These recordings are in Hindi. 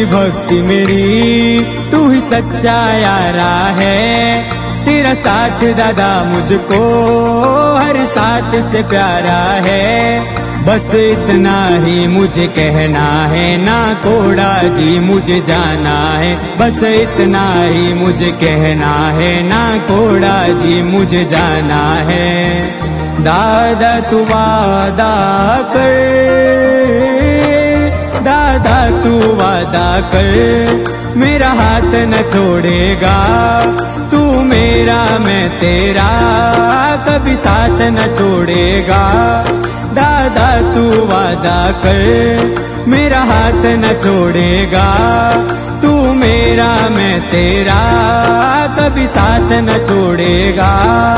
भक्ति मेरी, तू ही सच्चा यारा है। तेरा साथ दादा मुझको हर साथ से प्यारा है। बस इतना ही मुझे कहना है, ना कोड़ा जी मुझे जाना है। बस इतना ही मुझे कहना है, ना कोड़ा जी मुझे जाना है। दादा तू वादा कर, दादा तू वादा कर, मेरा हाथ न छोड़ेगा। तू मेरा मैं तेरा, कभी साथ न छोड़ेगा। दादा तू वादा कर, मेरा हाथ न छोड़ेगा। तू मेरा मैं तेरा, कभी साथ न छोड़ेगा।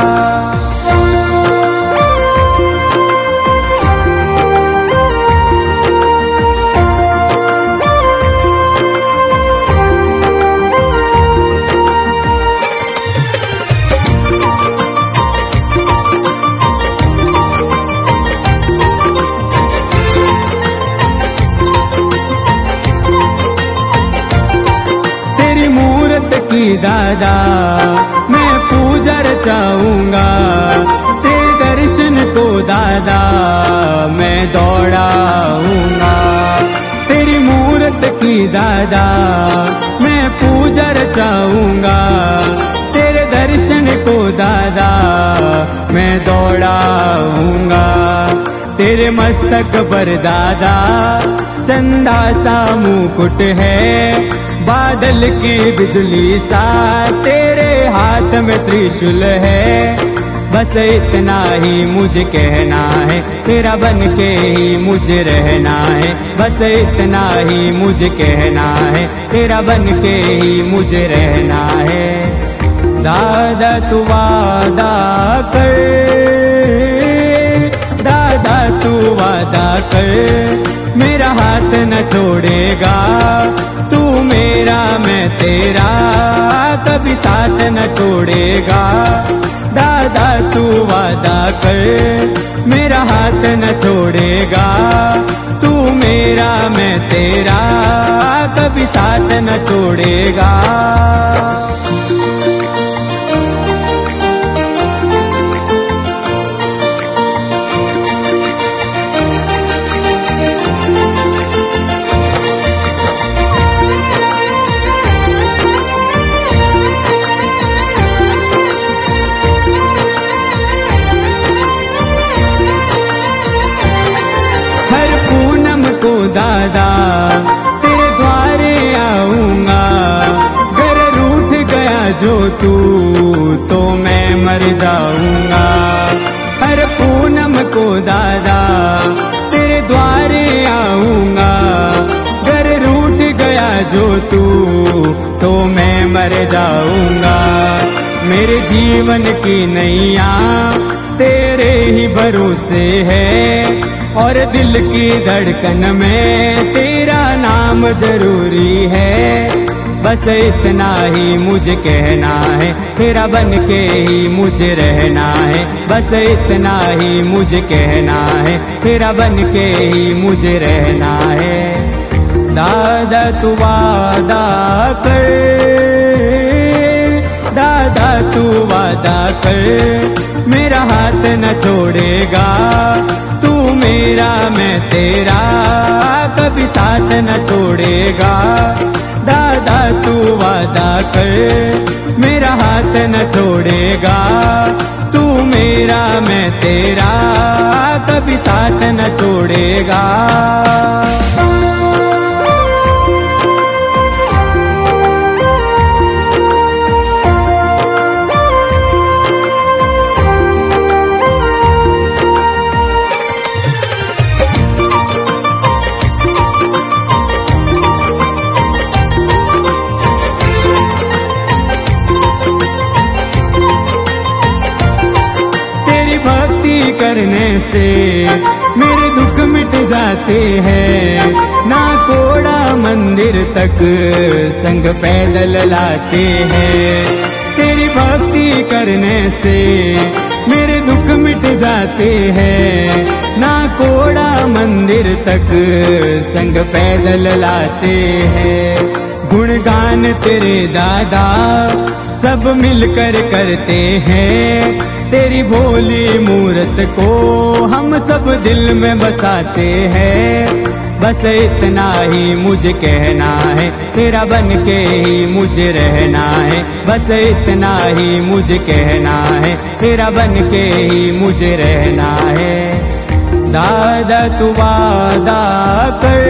की दादा मैं पूजा रचाऊंगा, तेरे दर्शन को दादा मैं दौड़ाऊंगा। तेरी मूरत की दादा मैं पूजा रचाऊंगा, तेरे दर्शन को दादा मैं दौड़ाऊंगा। तेरे मस्तक पर दादा चंदा सा मुकुट है, बादल की बिजली सा तेरे हाथ में त्रिशूल है। बस इतना ही मुझे कहना है, तेरा बन के ही मुझे रहना है। बस इतना ही मुझे कहना है, तेरा बन के ही मुझे रहना है। दादा तू वादा कर, दादा तू वादा कर, मेरा हाथ न छोड़ेगा। तू मेरा मैं तेरा, कभी साथ न छोड़ेगा। दादा तू वादा कर, मेरा हाथ न छोड़ेगा। तू मेरा मैं तेरा, कभी साथ न छोड़ेगा। को दादा तेरे द्वारे आऊंगा, घर रूठ गया जो तू तो मैं मर जाऊंगा। हर पूनम को दादा तेरे द्वारे आऊंगा, घर रूठ गया जो तू तो मैं मर जाऊंगा। मेरे जीवन की नैया तेरे ही भरोसे है, और दिल की धड़कन में तेरा नाम जरूरी है। बस इतना ही मुझे कहना है, तेरा बन के ही मुझे रहना है। बस इतना ही मुझे कहना है, तेरा बन के ही मुझे रहना है। दादा तू वादा कर, दादा तू वादा कर, मेरा हाथ न छोड़ेगा। तू मेरा मैं तेरा, कभी साथ न छोड़ेगा। दादा तू वादा कर, मेरा हाथ न छोड़ेगा। तू मेरा मैं तेरा, कभी साथ न छोड़ेगा। करने से मेरे दुख मिट जाते हैं, ना कोड़ा मंदिर तक संग पैदल लाते हैं। तेरी भक्ति करने से मेरे दुख मिट जाते हैं। ना कोड़ा मंदिर तक संग पैदल लाते हैं। गुणगान तेरे दादा सब मिलकर करते हैं। तेरी भोली मूरत को हम सब दिल में बसाते हैं। बस इतना ही मुझे कहना है, तेरा बन के ही मुझे रहना है। बस इतना ही मुझे कहना है, तेरा बन के ही मुझे रहना है। दादा तू वादा कर,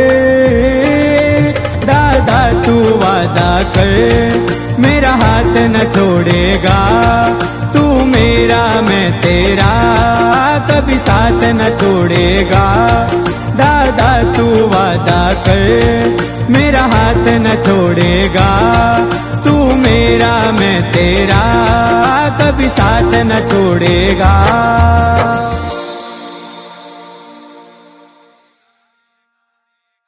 दादा तू वादा कर, मेरा हाथ न छोड़ेगा। तू मेरा मैं तेरा, कभी साथ न छोड़ेगा। दादा तू वादा कर, मेरा हाथ न छोड़ेगा। तू मेरा मैं तेरा, कभी साथ न छोड़ेगा।